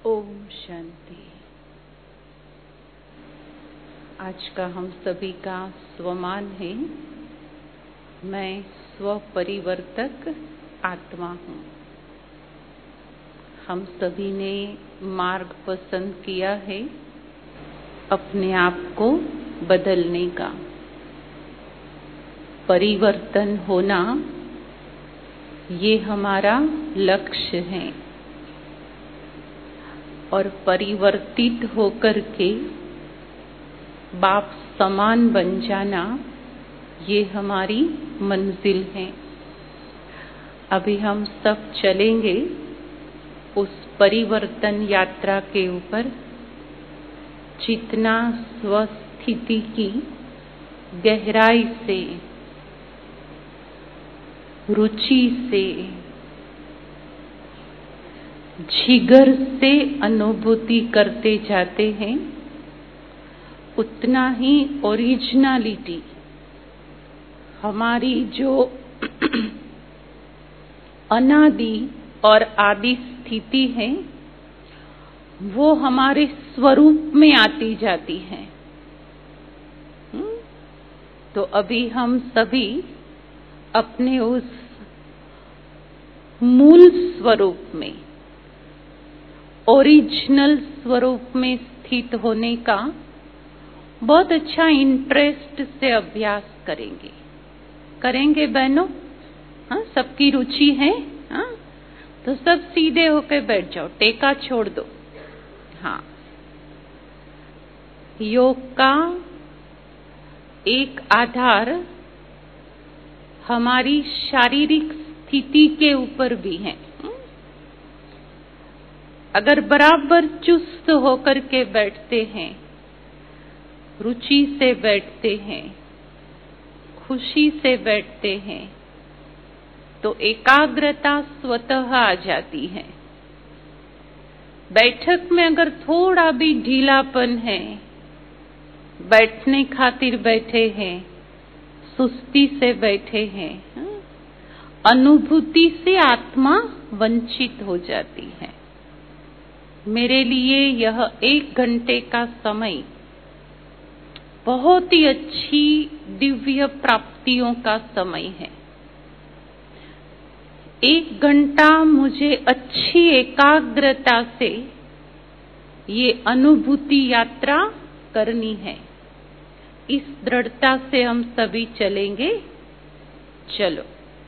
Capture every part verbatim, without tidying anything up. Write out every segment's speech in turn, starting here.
ओम शांति। आज का हम सभी का स्वमान है, मैं स्वपरिवर्तक आत्मा हूँ। हम सभी ने मार्ग पसंद किया है अपने आप को बदलने का। परिवर्तन होना ये हमारा लक्ष्य है और परिवर्तित होकर के बाप समान बन जाना ये हमारी मंजिल है। अभी हम सब चलेंगे उस परिवर्तन यात्रा के ऊपर, जितना स्वस्थिति की गहराई से, रुचि से, जिगर से अनुभूति करते जाते हैं, उतना ही ओरिजिनलिटी हमारी जो अनादि और आदि स्थिति है वो हमारे स्वरूप में आती जाती है। तो अभी हम सभी अपने उस मूल स्वरूप में, ओरिजिनल स्वरूप में स्थित होने का बहुत अच्छा इंटरेस्ट से अभ्यास करेंगे करेंगे बहनों। हाँ, सबकी रुचि है। हाँ, तो सब सीधे होकर बैठ जाओ, टेका छोड़ दो। हाँ, योग का एक आधार हमारी शारीरिक स्थिति के ऊपर भी है। अगर बराबर चुस्त होकर के बैठते हैं, रुचि से बैठते हैं, खुशी से बैठते हैं, तो एकाग्रता स्वतः आ जाती है। बैठक में अगर थोड़ा भी ढीलापन है, बैठने खातिर बैठे हैं, सुस्ती से बैठे हैं, अनुभूति से आत्मा वंचित हो जाती है। मेरे लिए यह एक घंटे का समय बहुत ही अच्छी दिव्य प्राप्तियों का समय है। एक घंटा मुझे अच्छी एकाग्रता से ये अनुभूति यात्रा करनी है। इस दृढ़ता से हम सभी चलेंगे। चलो,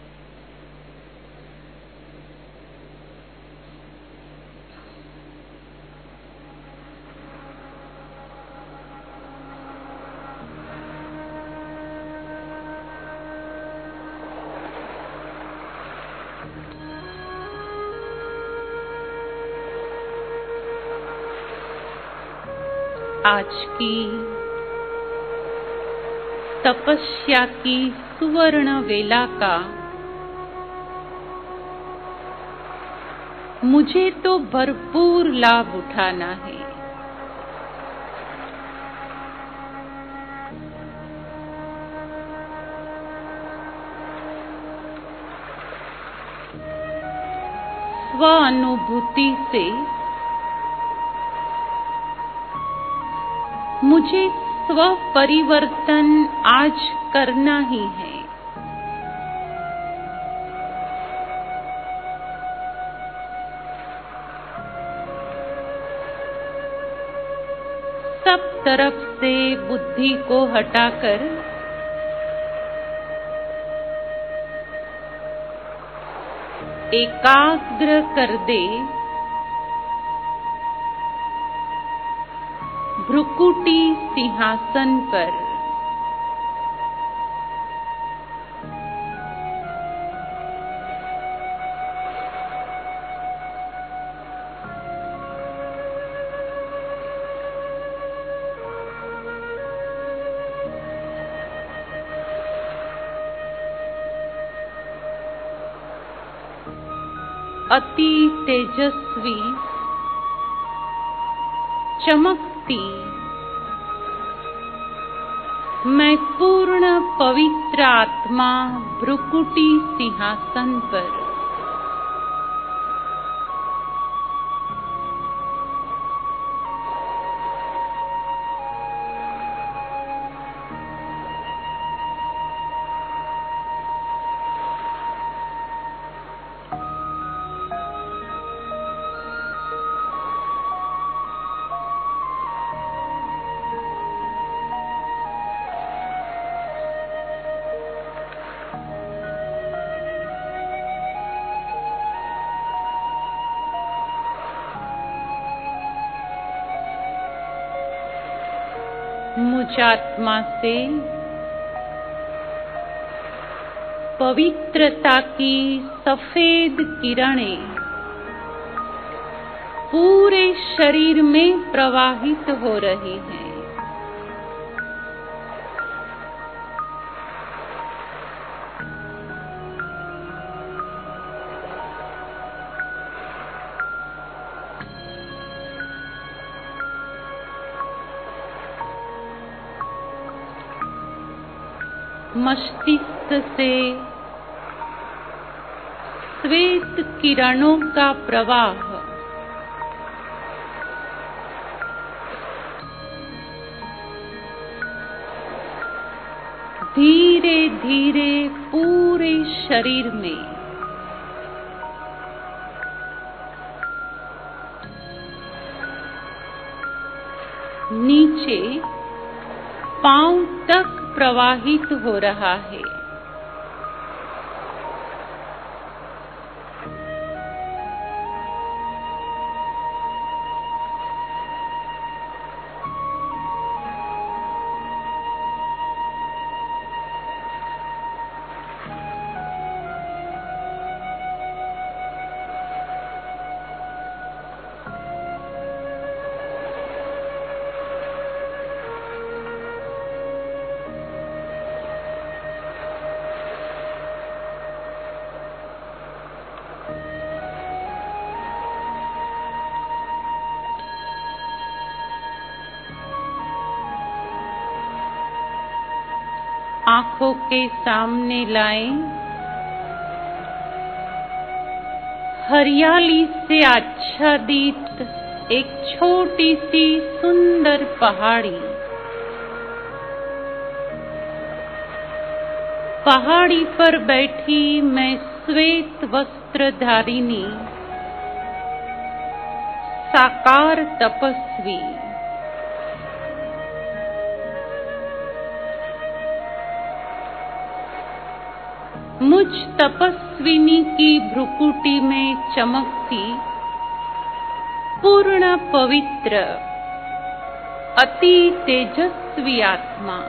आज की तपस्या की सुवर्ण वेला का मुझे तो भरपूर लाभ उठाना है। स्व अनुभूति से मुझे स्व परिवर्तन आज करना ही है। सब तरफ से बुद्धि को हटाकर एकाग्र कर दे भ्रुकुटी सिंहासन पर। अति तेजस्वी चमकती मैं पूर्ण पवित्र आत्मा भ्रुकुटी सिंहासन पर मुझ आत्मा से पवित्रता की सफेद किरणें पूरे शरीर में प्रवाहित हो रही हैं। मस्तिष्क से श्वेत किरणों का प्रवाह धीरे धीरे पूरे शरीर में नीचे पांव तक प्रवाहित हो रहा है। आंखों के सामने लाएं हरियाली से आच्छादित एक छोटी सी सुंदर पहाड़ी। पहाड़ी पर बैठी मैं श्वेत वस्त्रधारिणी साकार तपस्वी मुझ तपस्विनी की भ्रुकुटी में चमकती पूर्ण पवित्र अति तेजस्वी आत्मा।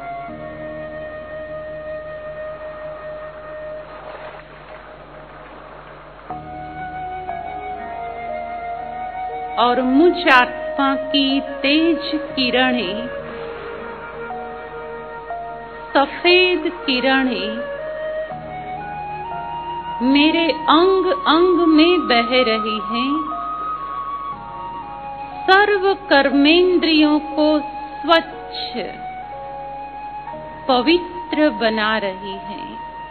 और मुझ आत्मा की तेज किरणें सफेद किरणें मेरे अंग अंग में बह रही हैं, सर्व कर्मेंद्रियों को स्वच्छ पवित्र बना रही हैं।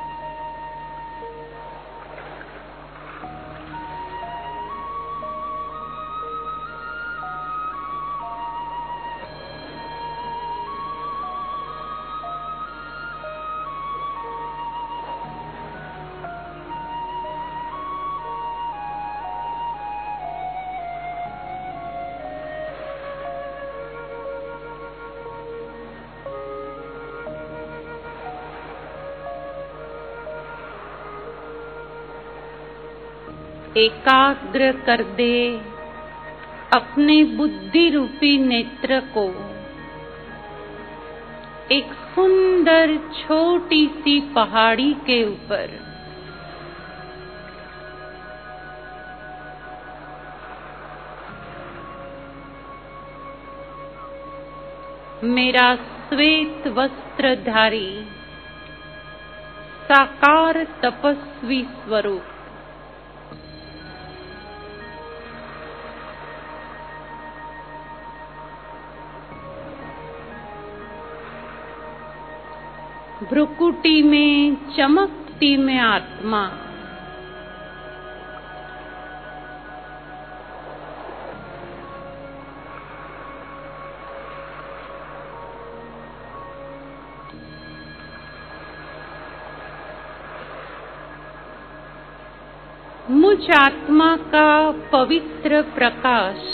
एकाग्र कर दे अपने बुद्धि रूपी नेत्र को एक सुंदर छोटी सी पहाड़ी के ऊपर। मेरा श्वेत वस्त्रधारी साकार तपस्वी स्वरूप भ्रुकुटी में चमकती में आत्मा मुझ आत्मा का पवित्र प्रकाश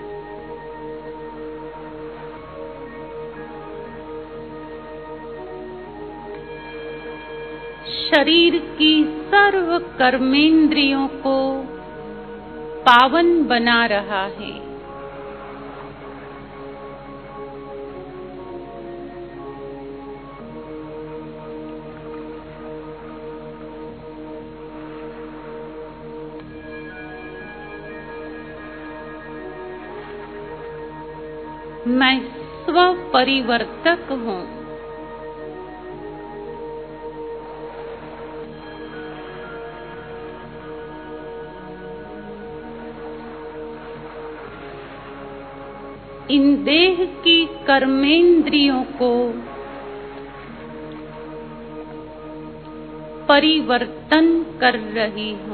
शरीर की सर्व कर्मेंद्रियों को पावन बना रहा है। मैं स्व परिवर्तक हूँ। इन देह की कर्मेंद्रियों को परिवर्तन कर रही हूँ।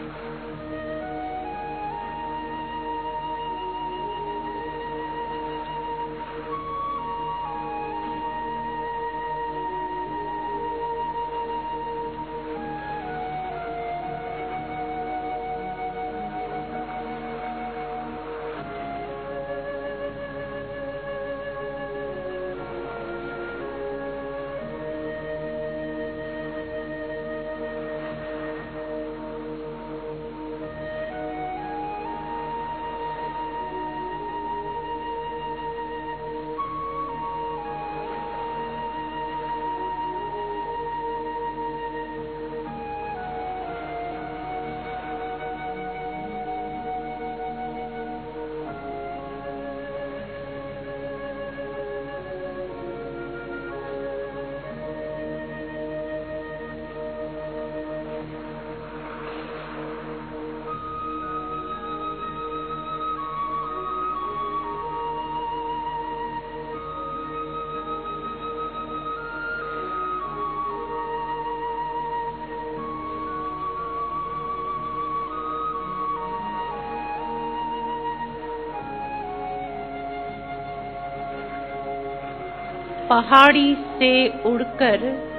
पहाड़ी से उड़कर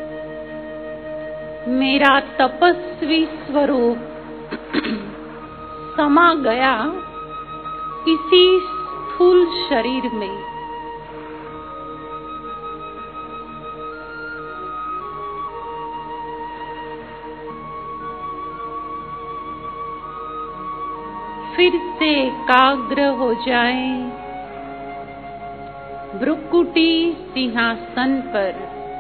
मेरा तपस्वी स्वरूप समा गया इसी स्थूल शरीर में। फिर से एकाग्र हो जाएं भ्रुकुटी सिंहासन पर।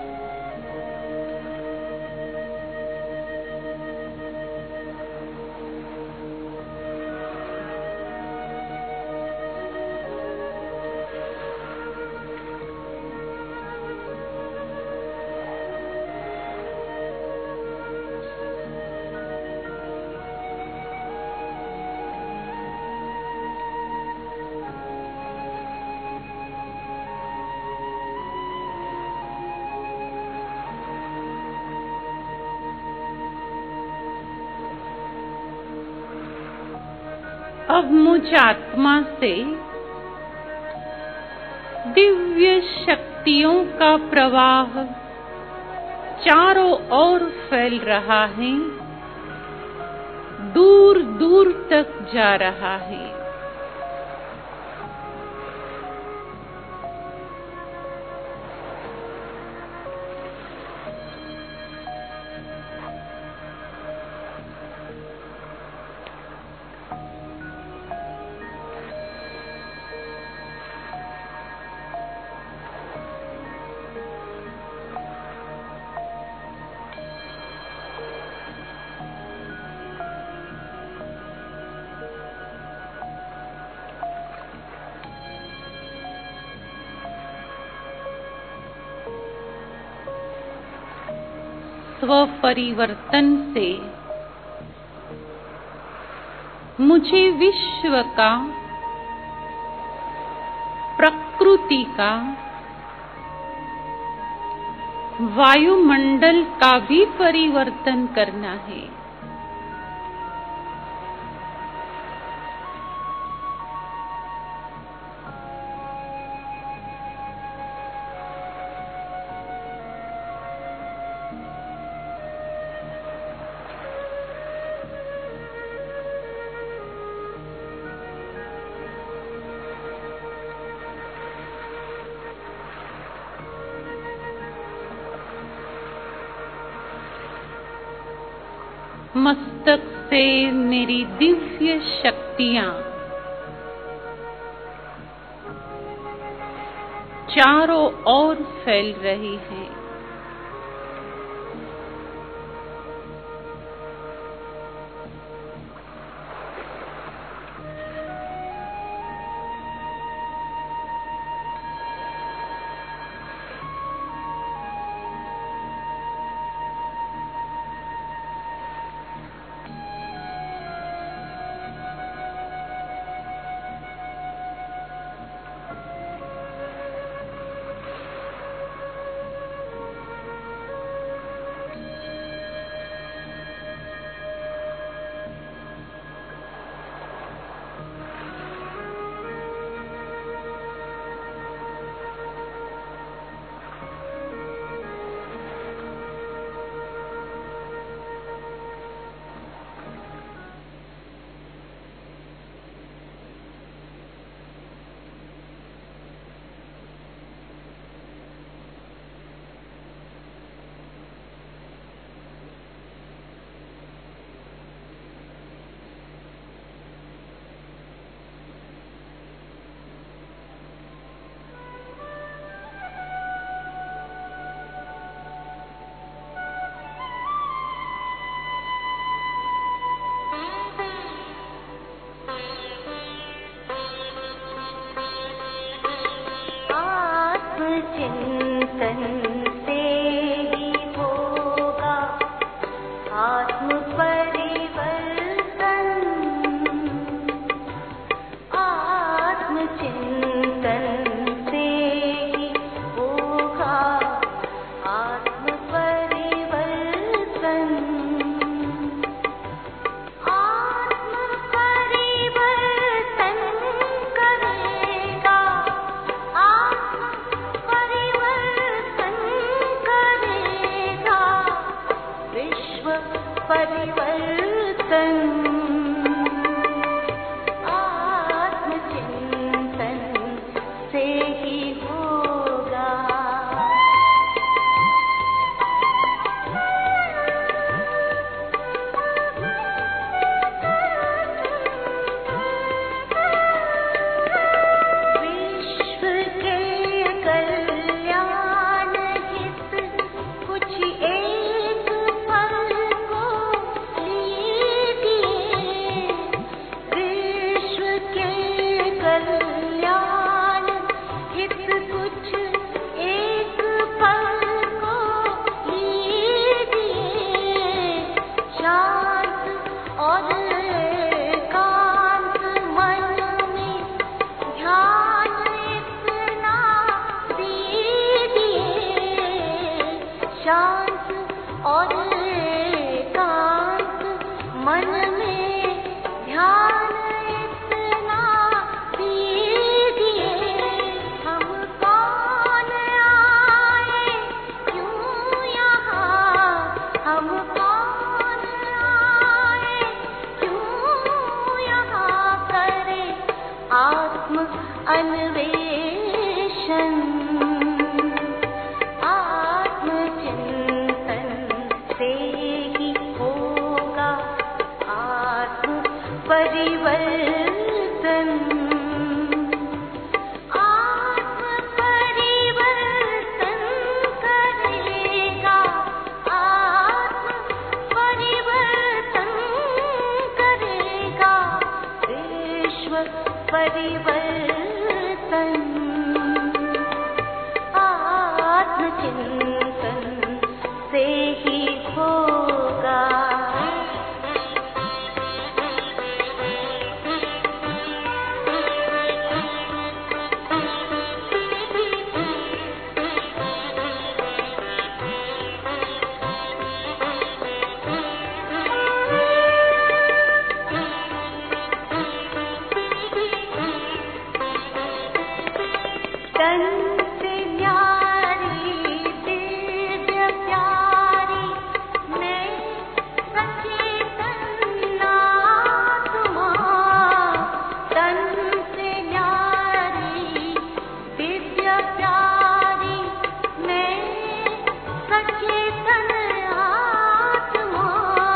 अब मुझ आत्मा से दिव्य शक्तियों का प्रवाह चारों ओर फैल रहा है, दूर दूर तक जा रहा है। स्व परिवर्तन से मुझे विश्व का, प्रकृति का, वायुमंडल का भी परिवर्तन करना है। मस्तक से मेरी दिव्य शक्तियां चारों ओर फैल रही हैं। आत्म अन्वेषण, आत्मचिंतन से ही होगा आत्म परिवर्तन। आत्म परिवर्तन करेगा, आत्म परिवर्तन करेगा विश्व परिवर्तन। आत्मचिंतन से ही होगा। तन से न्यारी दिव्य प्यारी मैं सचेतन आत्मा, तन से न्यारी दिव्य प्यारी मैं सचेतन आत्मा,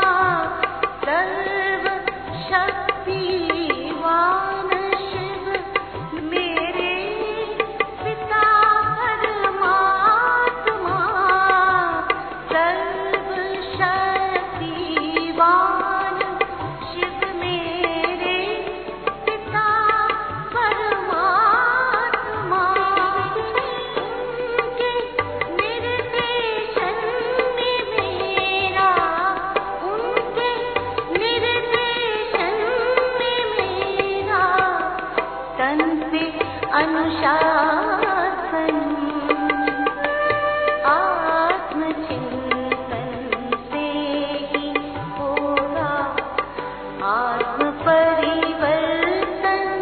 सर्व शक्तिवान शिव मेरे पिता परमात्मा, सर्व शक्तिवान शिव मेरे पिता परमात्मा। उनके निर्देशन में मेरा, उनके निर्देशन में मेरा तन से अनुशासन। आत्मचिंतन से ही होगा आत्म परिवर्तन।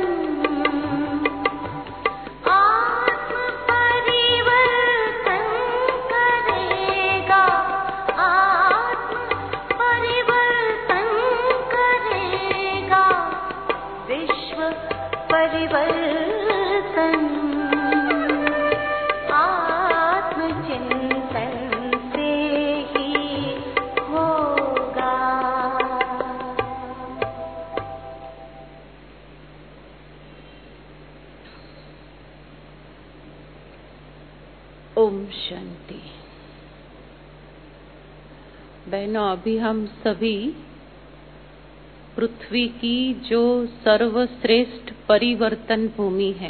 आत्म परिवर्तन करेगा, आत्म परिवर्तन करेगा विश्व परिवर्तन। आत्मचिंतन से ही होगा। ओम शांति। बहनों, अभी हम सभी पृथ्वी की जो सर्वश्रेष्ठ परिवर्तन भूमि है,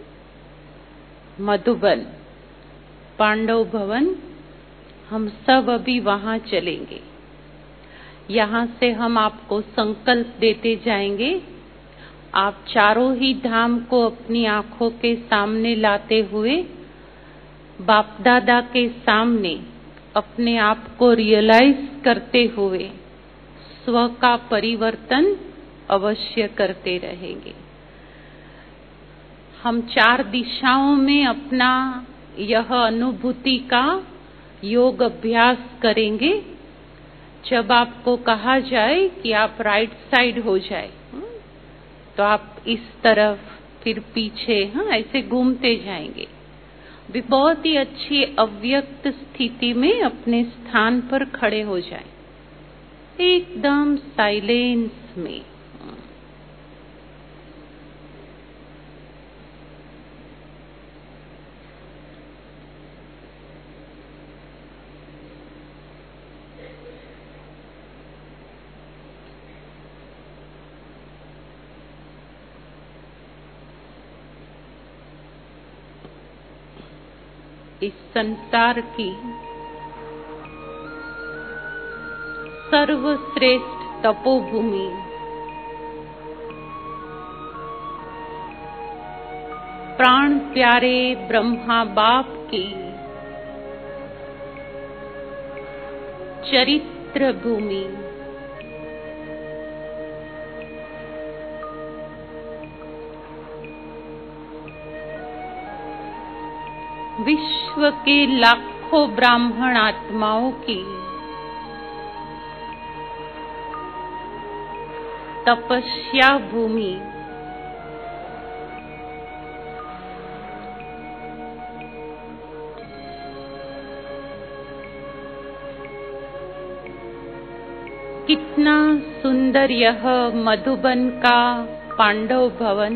मधुबन, पांडव भवन, हम सब अभी वहां चलेंगे। यहाँ से हम आपको संकल्प देते जाएंगे। आप चारों ही धाम को अपनी आंखों के सामने लाते हुए बाप दादा के सामने अपने आप को रियलाइज करते हुए स्व का परिवर्तन अवश्य करते रहेंगे। हम चार दिशाओं में अपना यह अनुभूति का योग अभ्यास करेंगे। जब आपको कहा जाए कि आप राइट साइड हो जाए, तो आप इस तरफ फिर पीछे, हाँ, ऐसे घूमते जाएंगे। भी बहुत ही अच्छी अव्यक्त स्थिति में अपने स्थान पर खड़े हो जाएं, एकदम साइलेंस में। इस संसार की सर्वश्रेष्ठ तपोभूमि, प्राण प्यारे ब्रह्मा बाप की चरित्र भूमि, विश्व के लाखों ब्राह्मण आत्माओं की तपस्या भूमि, कितना सुंदर यह मधुबन का पांडव भवन।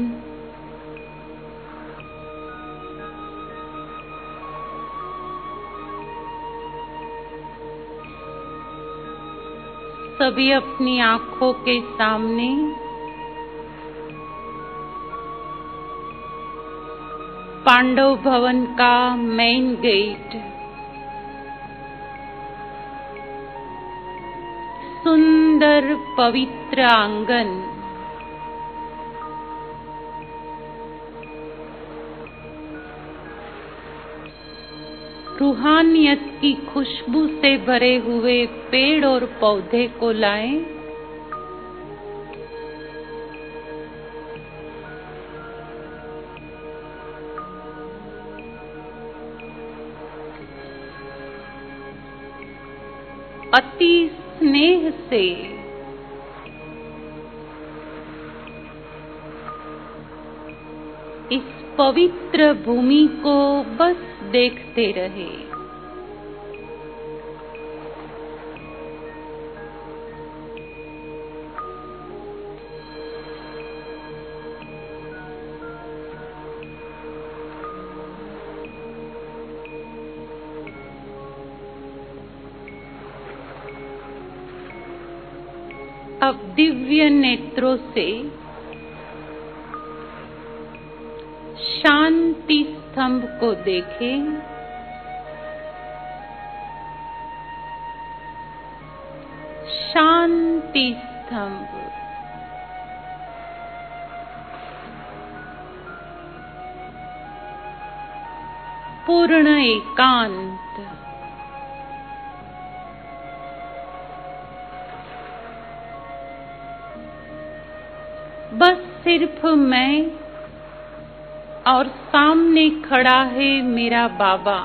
सभी अपनी आंखों के सामने पांडव भवन का मेन गेट, सुंदर पवित्र आंगन, रूहानियत की खुशबू से भरे हुए पेड़ और पौधे को लाएं। अति स्नेह से इस पवित्र भूमि को बस देखते रहे। अब दिव्य नेत्रों से शांति स्तंभ को देखें। शांति स्तंभ पूर्ण एकांत, बस सिर्फ मैं और सामने खड़ा है मेरा बाबा।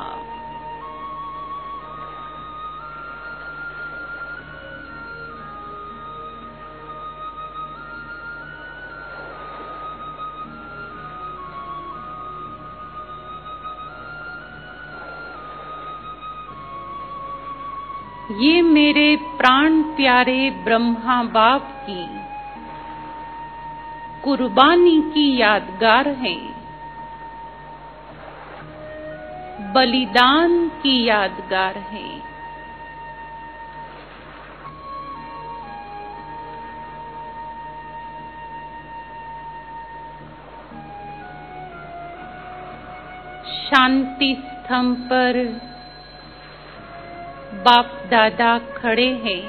ये मेरे प्राण प्यारे ब्रह्मा बाप की कुर्बानी की यादगार है, बलिदान की यादगार है। शांति स्तंभ पर बाप दादा खड़े हैं।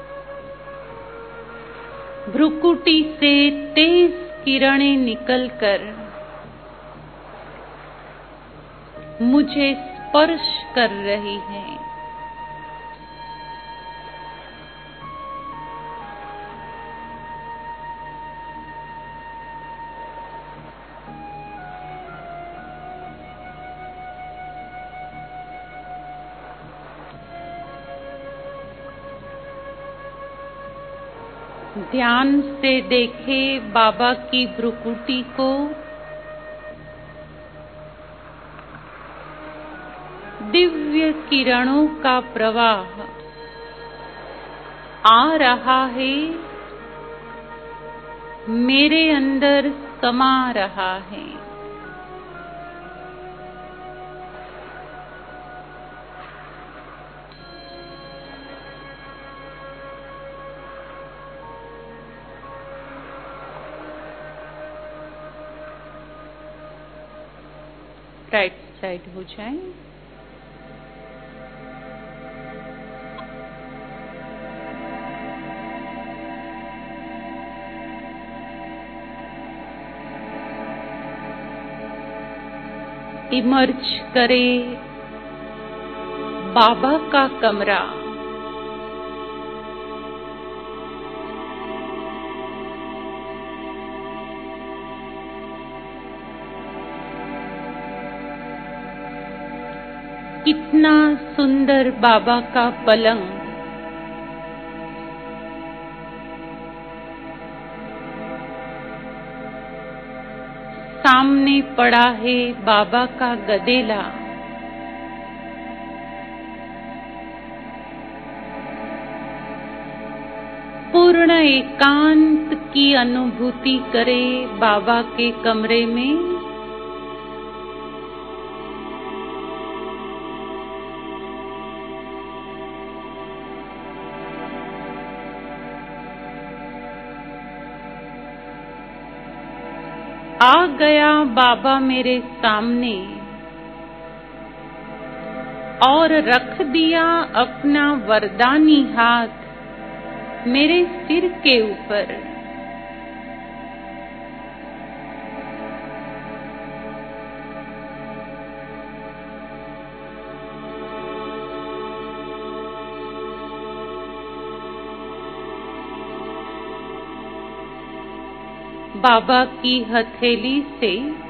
भ्रुकुटी से तेज किरणें निकलकर मुझे स्पर्श कर रही हैं। ध्यान से देखे बाबा की भ्रुकुटी को। दिव्य किरणों का प्रवाह आ रहा है, मेरे अंदर समा रहा है। राइट साइड हो जाए। इमर्ज करे बाबा का कमरा। कितना सुंदर बाबा का पलंग, सामने पड़ा है बाबा का गदेला। पूर्ण एकांत की अनुभूति करे बाबा के कमरे में। आ गया बाबा मेरे सामने और रख दिया अपना वरदानी हाथ मेरे सिर के ऊपर। बाबा की हथेली से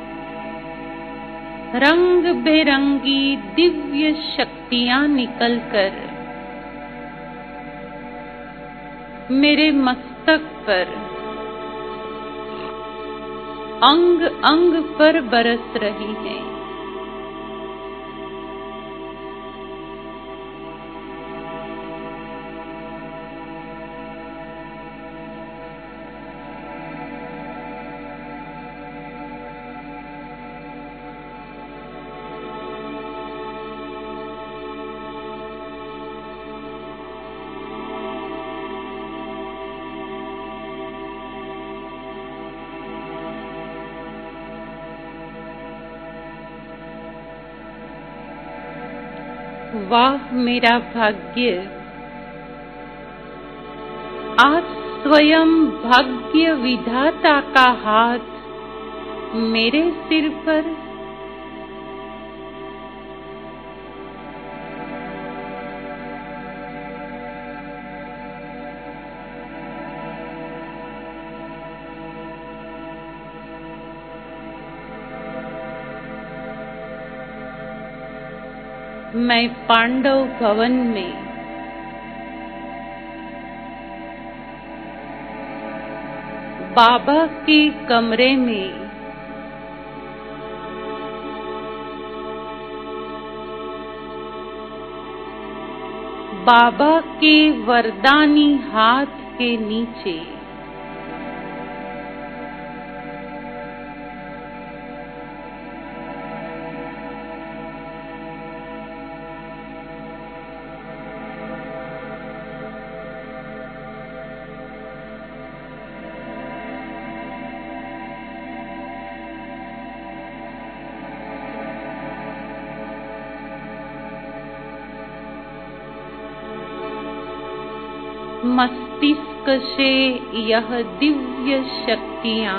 रंग बेरंगी दिव्य शक्तियां निकलकर मेरे मस्तक पर अंग अंग पर बरस रही हैं। वाह मेरा भाग्य, आज स्वयं भाग्य विधाता का हाथ मेरे सिर पर। मैं पांडव भवन में बाबा के कमरे में बाबा के वरदानी हाथ के नीचे मस्तिष्क से यह दिव्य शक्तियां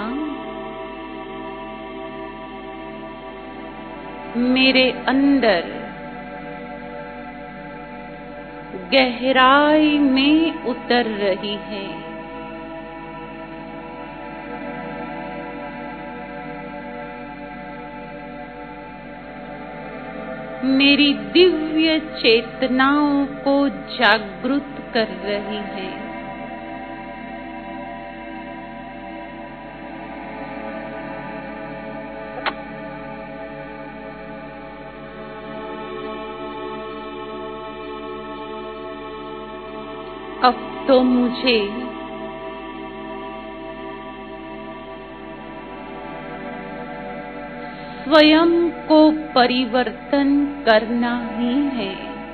मेरे अंदर गहराई में उतर रही है। मेरी दिव्य चेतनाओं को जागृत कर रही है। अब तो मुझे स्वयं को परिवर्तन करना ही है।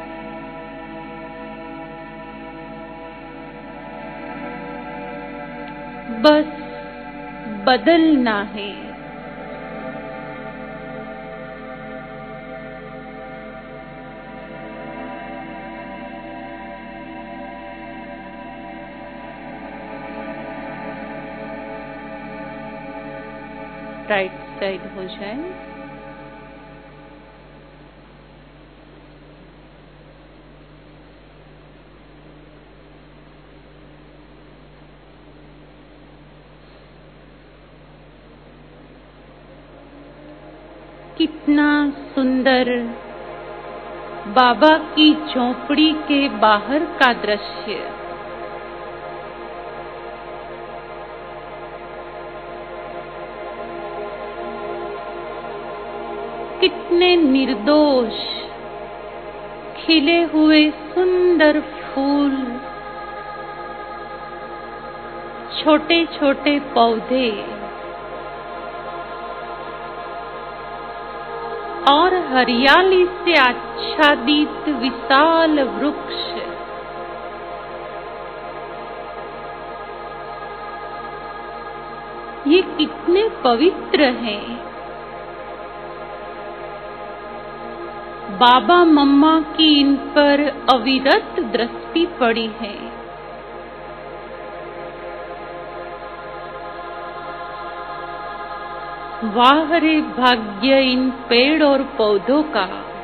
बस बदलना है। राइट साइड हो जाए। कितना सुंदर बाबा की झोपड़ी के बाहर का दृश्य। कितने निर्दोष खिले हुए सुंदर फूल छोटे छोटे पौधे और हरियाली से आच्छादित विशाल वृक्ष, ये कितने पवित्र हैं। बाबा मम्मा की इन पर अविरत दृष्टि पड़ी है। वाह रे भाग्य इन पेड़ और पौधों का।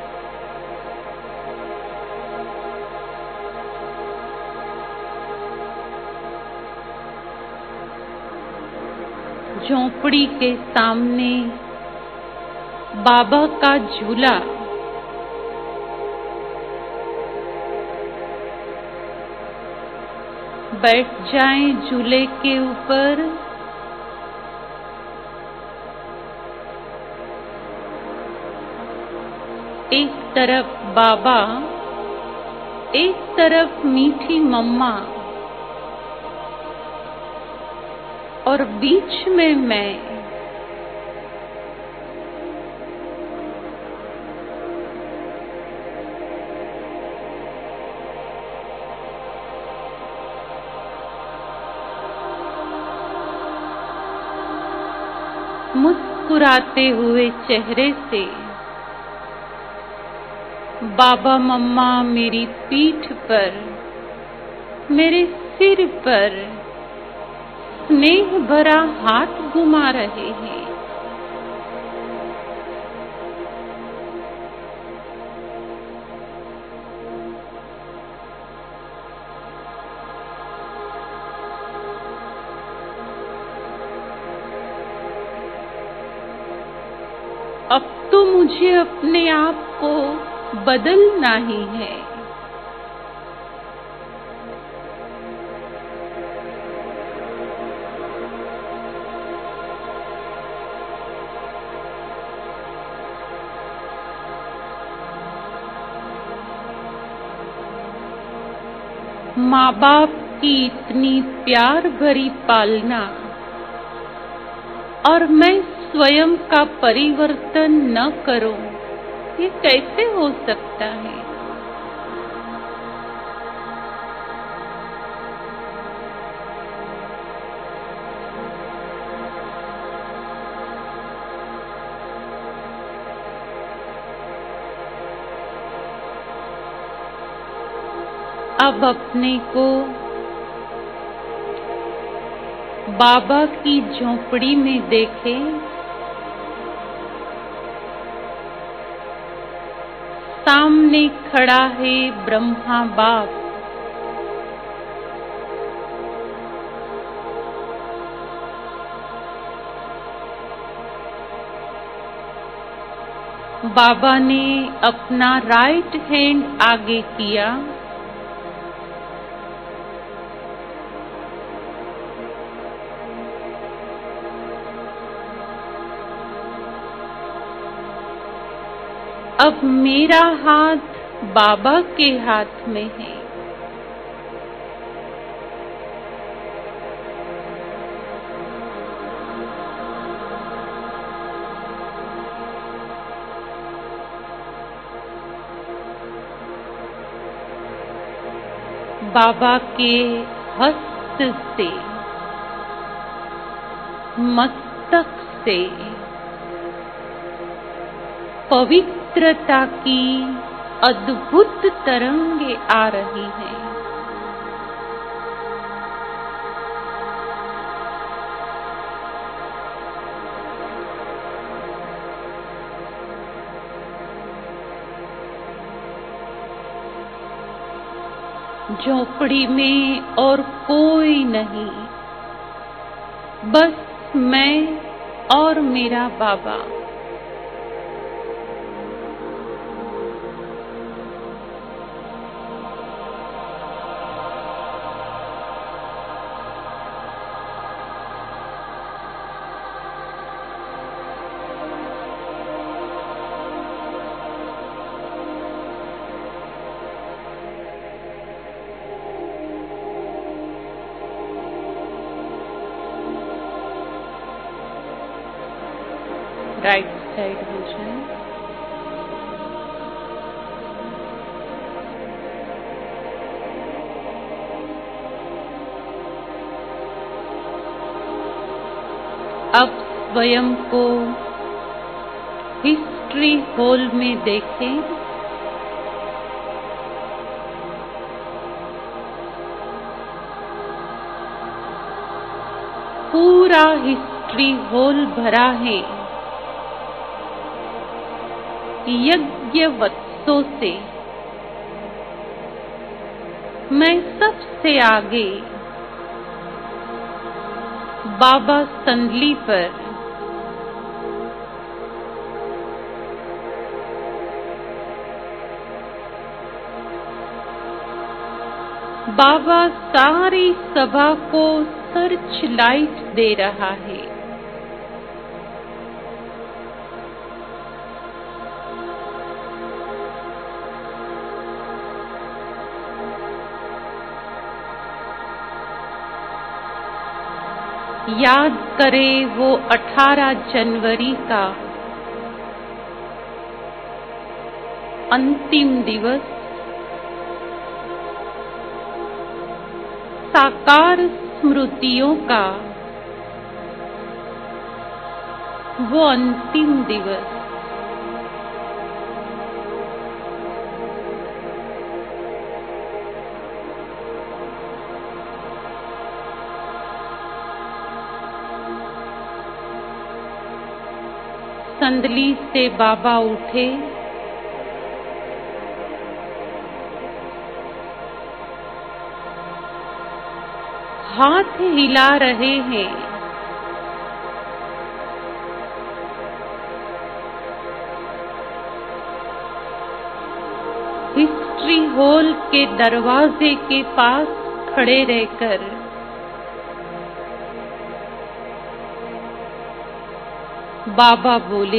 झोंपड़ी के सामने बाबा का झूला, बैठ जाएं झूले के ऊपर। एक तरफ बाबा, एक तरफ मीठी मम्मा और बीच में मैं। मुस्कुराते हुए चेहरे से बाबा मम्मा मेरी पीठ पर, मेरे सिर पर स्नेह भरा हाथ घुमा रहे हैं। अब तो मुझे अपने आप को बदलना ही है। माँ बाप की इतनी प्यार भरी पालना और मैं स्वयं का परिवर्तन न करूं, ये कैसे हो सकता है? अब अपने को बाबा की झोंपड़ी में देखें। सामने खड़ा है ब्रह्मा बाप। बाबा ने अपना राइट हैंड आगे किया। अब मेरा हाथ बाबा के हाथ में है। बाबा के हस्त से, मस्तक से पवित्रता की अद्भुत तरंगे आ रही हैं। झोपड़ी में और कोई नहीं, बस मैं और मेरा बाबा। राइट साइड हो जाए। अब स्वयं को हिस्ट्री हॉल में देखें। पूरा हिस्ट्री हॉल भरा है यज्ञ वत्सों से। मैं सबसे आगे बाबा संदली पर बाबा सारी सभा को सर्च लाइट दे रहा है। याद करे वो अठारह जनवरी का अंतिम दिवस, साकार स्मृतियों का वो अंतिम दिवस। संदली से बाबा उठे, हाथ हिला रहे हैं। हिस्ट्री हॉल के दरवाजे के पास खड़े रहकर बाबा बोले,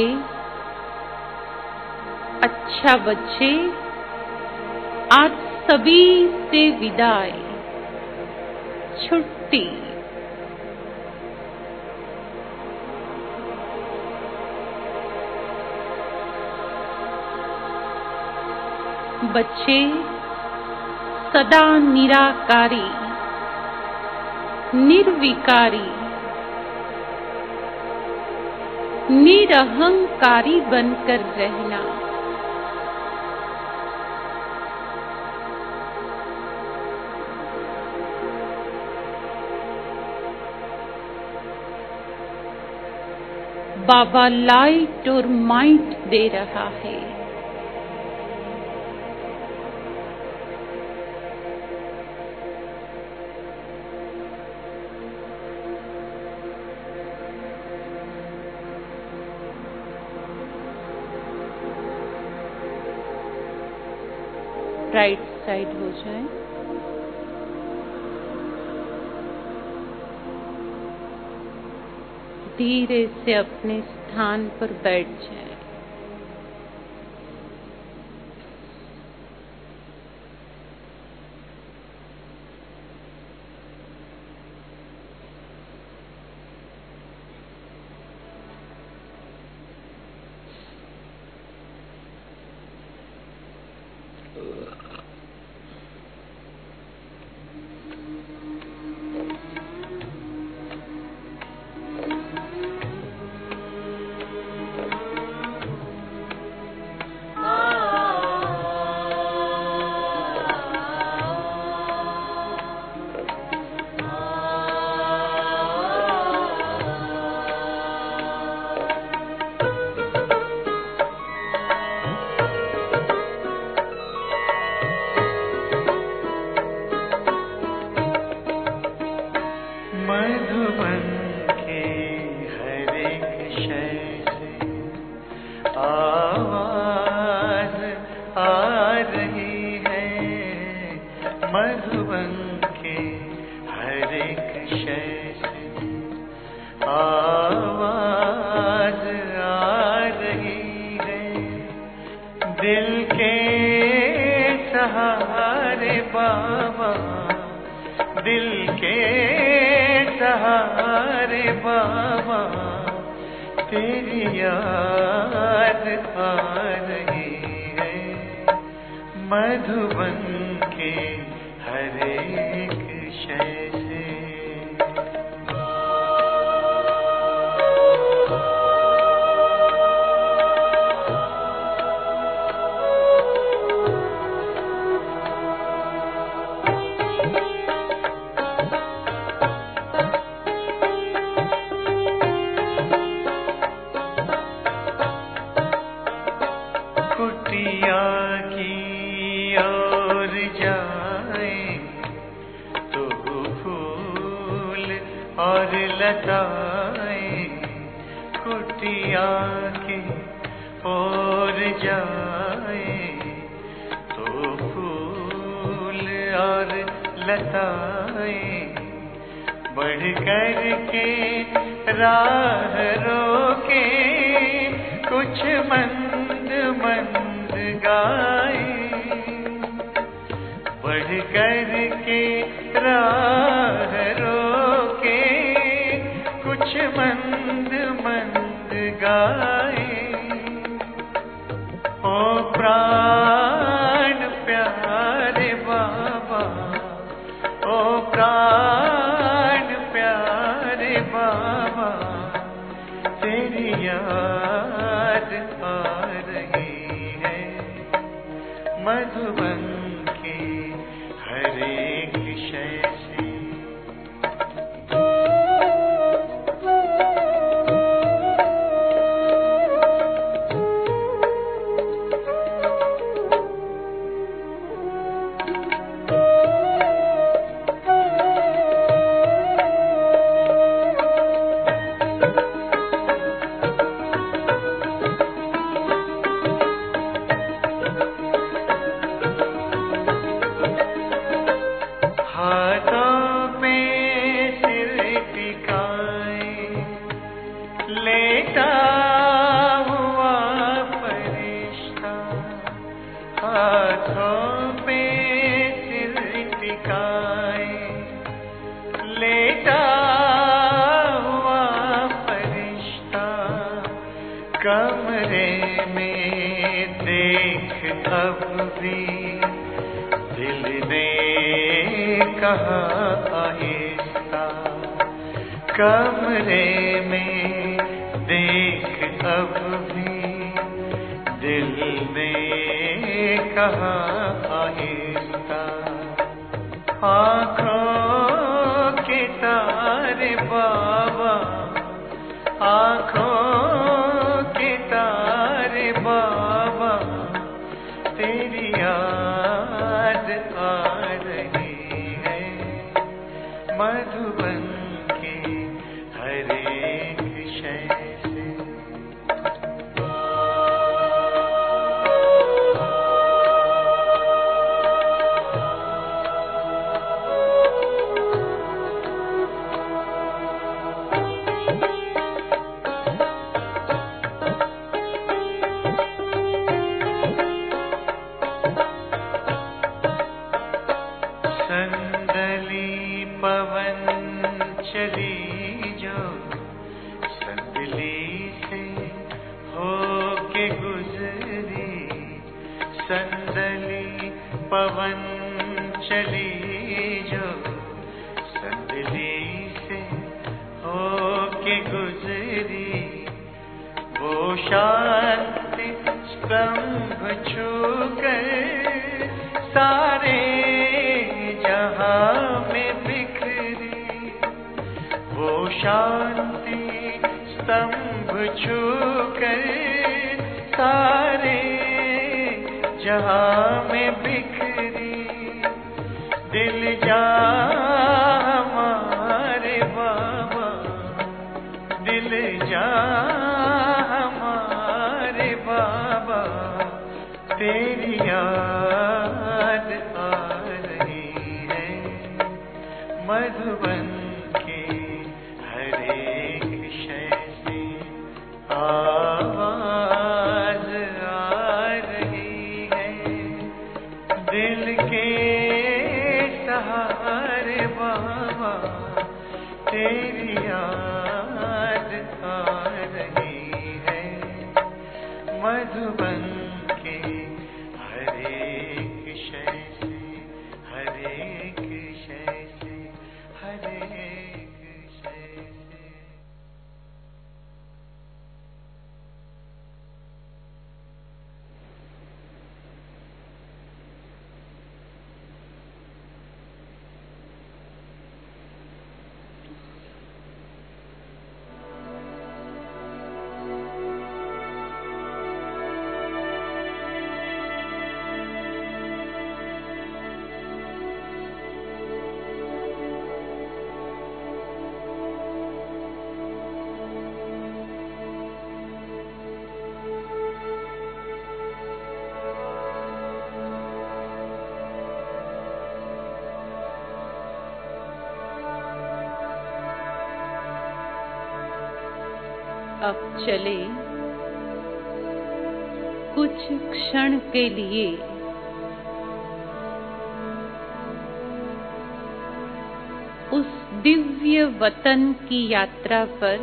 अच्छा बच्चे, आज सभी से विदाई, छुट्टी। बच्चे सदा निराकारी, निर्विकारी, निरहंकारी बनकर रहना। बाबा लाइट और माइट दे रहा है। राइट साइड हो जाए। धीरे से अपने स्थान पर बैठ जाए। तेरी याद आ रही है मधुबन के हर एक शय से। कुटिया की ओर जाए तो फूल और लताएं, कुटिया की ओर जाए तो फूल और लताएं, बढ़ कर के राह रोके कुछ मंद मंद गाए, बढ़ कर के राह रोके कुछ मंद मंद गाए। ओ प्राण प्यारे बाबा, ओ प्राण प्यारे बाबा, तेरी याद आ रही है मधुबन के हर एक शय से। हाथों पे सिर टिकाए लेटा हुआ फरिश्ता, हाथों पे सिर टिकाए लेटा हुआ फरिश्ता, कमरे में देख अब भी दिल ने कहा आहिस्ता, कमरे में देख अब भी दिल ने कहा आहिस्ता। आँखों के तारे बाबा, आँखों के तारे बाबा, तेरी याद आ रही है मधुबन के हर एक शय से। संदली पवन चली जो संदली से होके गुजरी, संदली पवन चली जो संदली से होके गुजरी, वो शांति स्तंभ छूकर सारे जहां में बिखरी, वो शांति स्तंभ छूकर सारे जहां में बिखरी। दिल जा हमारे बाबा, दिल जा हमारे बाबा, तेरी याद आ रही है मधुबन के हर एक शय से। आवाज आ रही है दिल के सहारे बाबा, तेरी याद आ रही मधुबन के हर एक शय से, हर एक शय से, हर एक शय से। अब चले कुछ क्षण के लिए उस दिव्य वतन की यात्रा पर,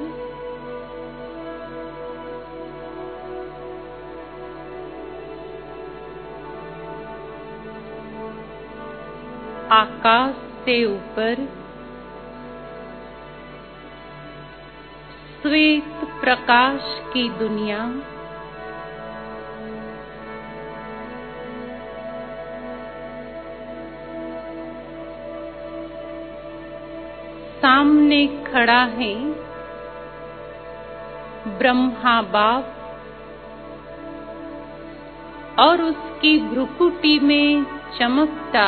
आकाश से ऊपर श्वेत प्रकाश की दुनिया, सामने खड़ा है ब्रह्मा बाप और उसकी भ्रुकुटी में चमकता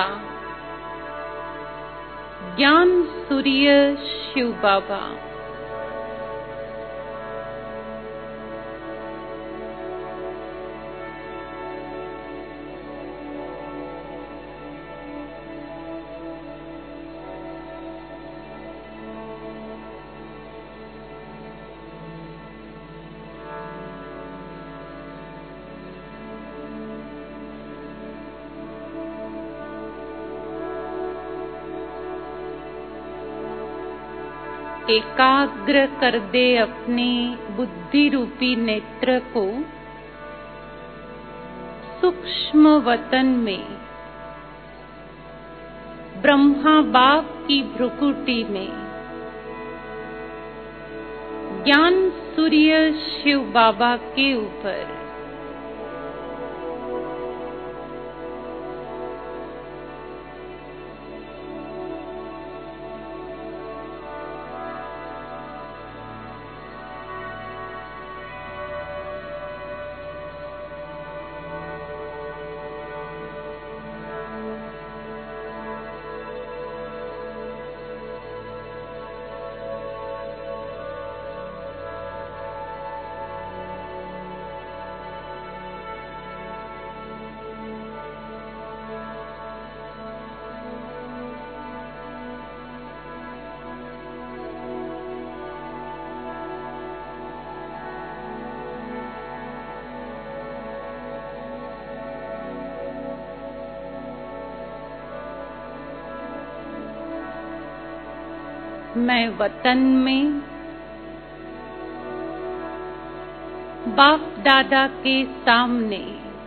ज्ञान सूर्य शिव बाबा। एकाग्र कर दे अपने बुद्धि रूपी नेत्र को सूक्ष्म वतन में, ब्रह्मा बाप की भ्रुकुटी में ज्ञान सूर्य शिव बाबा के ऊपर। मैं वतन में बाप दादा के सामने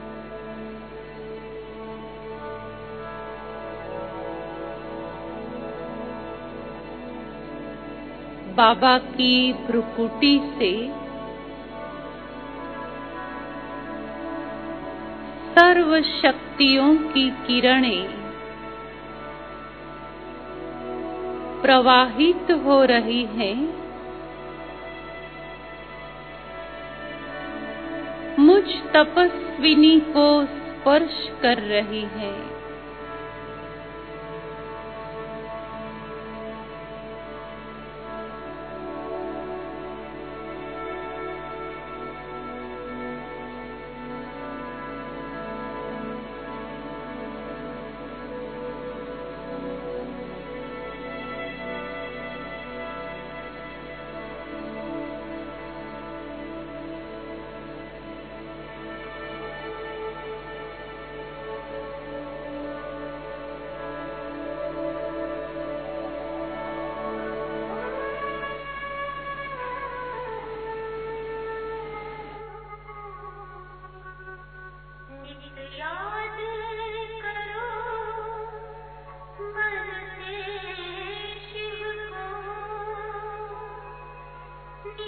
बाबा की भ्रुकुटी से सर्व शक्तियों की किरणें प्रवाहित हो रही हैं, मुझ तपस्विनी को स्पर्श कर रही हैं।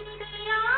नित्यानंद